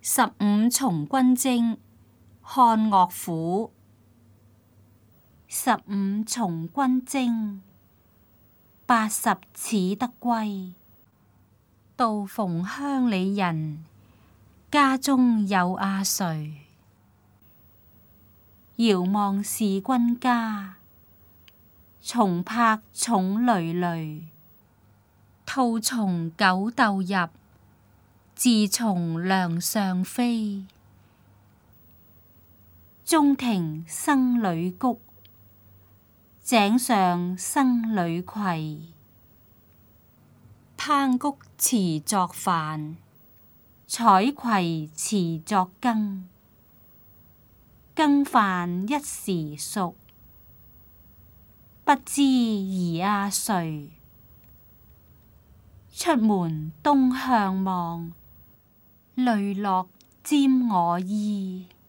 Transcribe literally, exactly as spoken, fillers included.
十五從軍征，漢樂府。十五從軍征，八十始得歸。道逢鄉里人，家中有阿誰？遙望是君家，松柏重纍纍。兔從狗竇入，兕從梁上飛。中庭生女菊，井上生女葵。烹菊遲作飯，採葵遲作羹。羹飯一時熟，不知兒阿誰？出門東向望，淚落沾我衣。